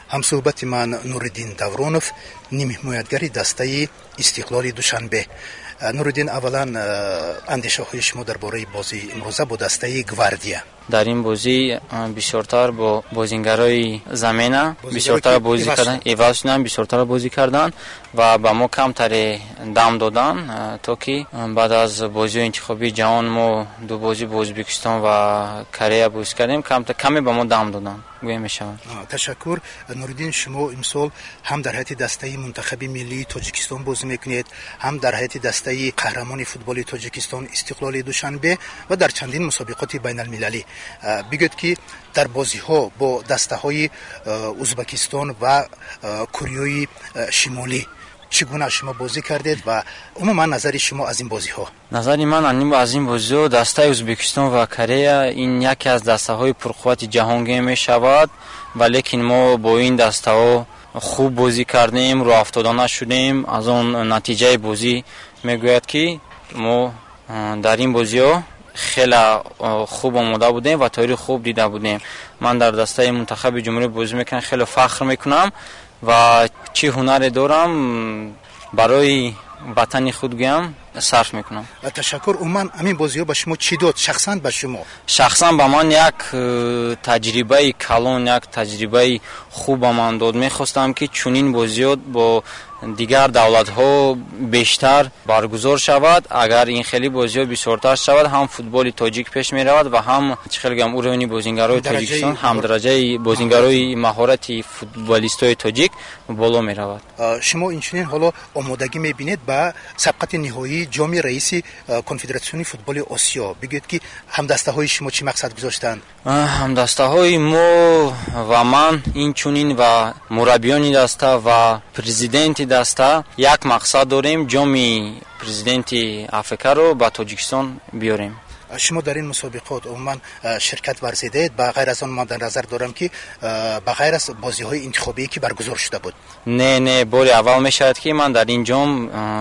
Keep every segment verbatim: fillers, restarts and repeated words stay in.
ҳамсӯҳбати ман Нуриддин Давронов, нимҳимоятгари дастаи Истиқлоли Душанбе. Нуриддин, аввалан андешаҳои шумо дар бораи бозии имрӯза бо дастаи Гвардия? дар ин бозӣ бисёртар бо бозингарои замена бисёртар бозӣ кардан, эваз шудан, бисёртар бозӣ кардан ва ба мо камтаре дам додан, то ки баъд аз бозиҳои интихобии ҷаҳон мо ду бозӣ бо Ӯзбекистон ва Корея бозӣ кардем, каме ба мо дам додан гӯя мешавад. Ташаккур. Нуриддин, шумо имсол ҳам дар ҳайати дастаи мунтахаби миллии Тоҷикистон бозӣ мекунед, ҳам дар ҳайати дастаи қаҳрамони футболи Тоҷикистон Истиқлоли Душанбе ва дар чандин мусобиқоти байналмилалӣ. Бигӯед ки дар бозиҳо бо дастаҳои Ӯзбекистон ва Кореяи Шимолӣ чӣ гуна шумо бозӣ кардед ва умуман назари шумо аз ин бозиҳо? назари ман аз ин бозиҳо дастаи Ӯзбекистон ва Корея ин яке аз дастаҳои пурқуввати ҷаҳон мешавад, ва лекин мо бо ин дастаҳо хуб бозӣ кардем, роҳафтодона шудем. аз он натиҷаи бозӣ мегӯяд ки мо дар ин бозиҳо хеле хуб омода будем ва тойри хуб дида будем. ман дар дастаи мунтахаби ҷумҳурӣ бозӣ мекунам, хеле фахр мекунам ва чӣ ҳунаре дорам барои ватани худ гӯям сарф мекунам. Ташаккур. Умуман ҳамин бозиҳо ба шумо чӣ дод? Шахсан ба шумо? Шахсан ба ман як таҷрибаи калон, як таҷрибаи хуб ба ман дод. Мехостам ки чунин бозиҳо бо дигар давлатҳо бештар баргузор шавад. Агар ин хели бозиҳо бисёртар шавад, ҳам футболи тоҷик пеш меравад ва ҳам чӣ хел гӯям уровни бозингарои Тоҷикистон, ҳам дараҷаи бозингарои маҳорати футболистои тоҷик боло меравад. Шумо инчунин ҳоло омодагӣ мебинед ба сабқати ниҳоии ҷоми раиси конфедератсиони футболи Осиё. Бигӯед ки ҳамдастаҳои шумо чӣ мақсад гузоштанд? Ҳамдастаҳои мо ва ман инчунин ва мураббиёни даста ва президенти даста як мақсад дорем, ҷоми президенти Африкаро ба Тоҷикистон биёрем. шумо дар ин мусобиқот умуман ширкат варзидаед? Ба ғайр аз он ман дар назар дорам ки ба ғайр аз бозиҳои интихобие ки баргузор шуда буд. Не не бори аввал мешавад ки ман дар ин ҷом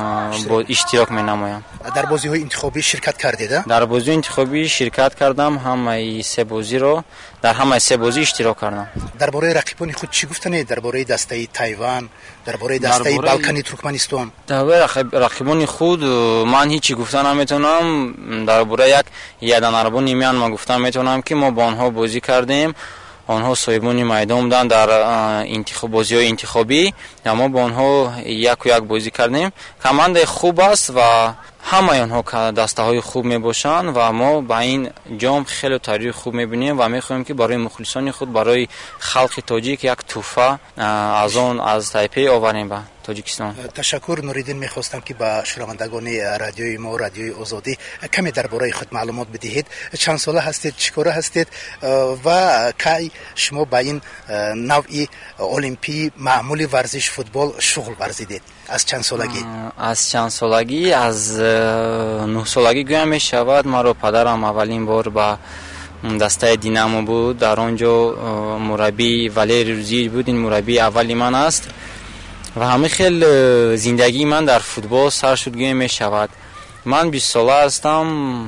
иштирок менамоям. дар бозиҳои интихобӣ ширкат кардед? дар бозиҳои интихобӣ ширкат кардам, ҳамаи се бозиро дар ҳамаи се бозӣ иштирок кардам. дар бораи рақибони худ чӣ гуфтанед? дар бораи дастаи Тайван, дар бораи дастаи Балкани Туркманистон? дар бораи рақибони худ ман ҳичи гуфта наметавонам. дар бораи як яданарбони миан ма гуфта метавонам ки мо бо онҳо бозӣ кардем. онҳо соҳибони майдон буданд дар бозиҳои интихобӣ, аммо бо онҳо яку як бозӣ кардем. командаи хуб аст ва ҳамаи онҳо дастаҳои хуб мебошанд ва мо ба ин ҷом хеле тайёрии хуб мебинем ва мехоҳем ки барои мухлисони худ, барои халқи тоҷик як тӯҳфа аз он аз Тайпей оварем ба Тоҷикистон. Ташаккур. Нуриддин, мехостам ки ба шунавандагони радиои мо, радиои Озодӣ, каме дар бораи худ маълумот бидиҳед. Чанд сола ҳастед, чӣ кора ҳастед ва кай шумо ба ин навъи олимпии маъмули варзиш футбол шуғл варзидед? аз чанд солагӣ? аз чанд солагӣ аз нӯҳ солагӣ гӯям мешавад. маро падарам аввалин бор ба дастаи Динамо буд. дар он ҷо мураббии Валерий Рӯзиевич буд. ин мураббии аввали ман аст ва ҳамаи хел зиндагии ман дар футбол сар шуд гӯям мешавад. ман бист сола ҳастам,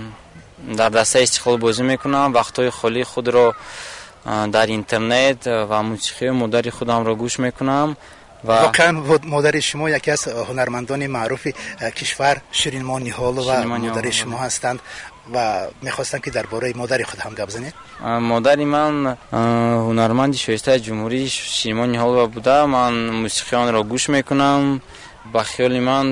дар дастаи Истиқлол бозӣ мекунам. вақтҳои холии худро дар интернет ва мусиқии модари худамро гӯш мекунам. воқеан модари шумо яке аз ҳунармандони маъруфи кишвар Ширинмо Ниҳолова модари шумо ҳастанд ва мехостам ки дар бораи модари худ ҳам гап занед. модари ман ҳунарманди шоистаи ҷумҳурӣ Ширинмо Ниҳолова буда. ман мусиқии онро гӯш мекунам. ба хиёли ман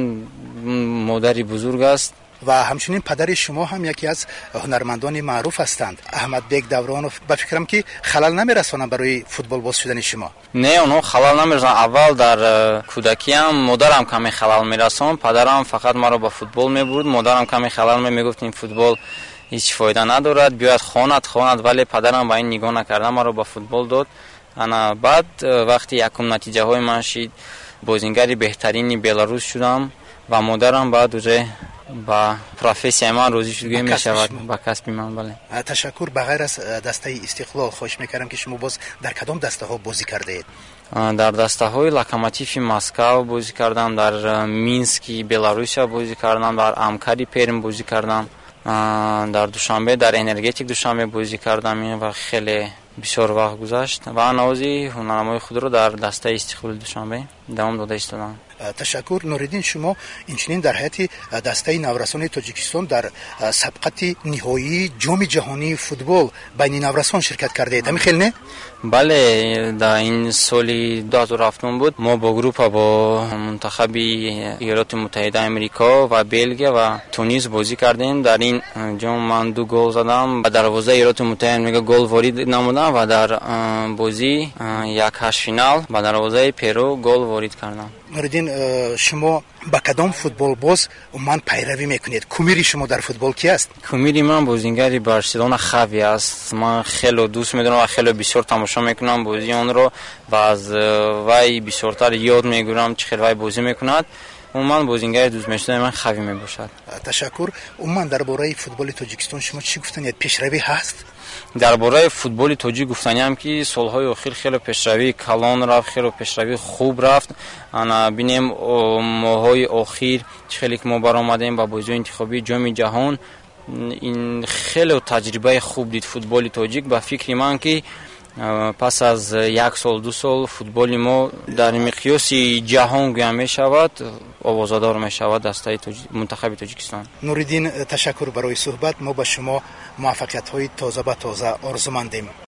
модари бузург аст. ва ҳамчунин падари шумо ҳам яке аз ҳунармандони маъруф ҳастанд, Аҳмадбек Давронов. ба фикрам ки халал намерасонанд барои футболбоз шудани шумо? не, онҳо халал намерасонанд. аввал дар кӯдакиам модарам каме халал мерасон. падарам фақат маро ба футбол мебурд. модарам каме халал мегуфт ин футбол ҳеҷ фоида надорад, биёяд хонад хонад, вале падарам ба ин нигоҳ накарда маро ба футбол дод. ана баъд вақти якум натиҷаҳои ман шид, бозингари беҳтарини Беларус шудам ва модарам баъд уже ба профессияи ман розӣ шуд гӯям мешавад, ба касби ман. бале. Ташаккур. ба ғайр аз дастаи Истиқлол хоҳиш мекардам ки шумо боз дар кадом дастаҳо бозӣ кардаед? дар дастаҳои Локомотиви Москав бозӣ кардам, дар Мински Беларусия бозӣ кардам, дар Амкари Перм бозӣ кардам, дар Душанбе дар Энергетик Душанбе бозӣ кардам ва хеле بسیار وقت گذشت و انوازی هنرنمای خود رو در دسته استقلال دوشنبه دوام داده ایستادم. تشکر نوریدین. شما اینچنین در حیات دسته نورسان تاجیکستان در سبقت نهایی جام جهانی فوتبال بین نورسان شرکت کرده اید، همین خیلی نه؟ بله، در این سالی دو هزار و هفت بود ما با گروپ با منتخب ایالات متحده امریکا و بلژیک و تونس بازی کردیم. در این جام من دو گل زدم و دروازه ایالات متحده امریکا گل وارد نمودم و در بازی یک هشت فینال با دروازه پرو گل وارد کردم. نوریدین، شما با کدام فوتبال باز من پیروی میکنید؟ کومیری شما در فوتبال کی است؟ کومیری من بازیگر بارسلونا خاوی است. من خیلی دوست میدارم و خیلی بسیار تماشا میکنم بازی اون رو و از وی بسیارتر یاد میگیرم چه خیلی وی بازی میکند. عموما بازیگر دوست میشدن من خاوی میباشد. تشکر. عموما درباره فوتبال تاجیکستان شما چی گفتنید؟ پیشروی هست؟ درباره فوتبال تاجیک گفتنیم که سالهای اخیر خیلی پیشروی کلان رفت، خیلی پیشروی خوب رفت. انا ببینیم ماهای اخیر خیلی که ما برآمدیم با بازی انتخابی جام جهان، این خیلی تجربه خوب دید فوتبال تاجیک. با فکر من که پس از یک سال دو سال فوتبال ما در مقیاس جهان گویا می شود، آوازدار می شود دسته منتخب تاجیکستان. نوریدین، تشکر برای صحبت. ما با شما موفقیت های تازه به تازه آرزومندیم.